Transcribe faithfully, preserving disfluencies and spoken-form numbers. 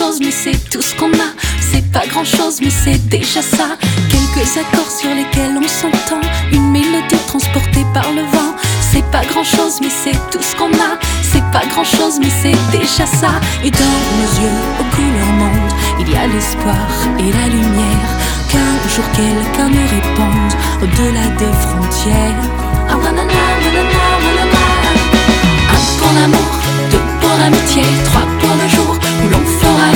chose, mais c'est tout ce qu'on a. C'est pas grand chose, mais c'est déjà ça. Quelques accords sur lesquels on s'entend, une mélodie transportée par le vent. C'est pas grand chose, mais c'est tout ce qu'on a. C'est pas grand chose, mais c'est déjà ça. Et dans nos yeux, aux couleurs mondes, il y a l'espoir et la lumière qu'un jour quelqu'un nous réponde au-delà des frontières.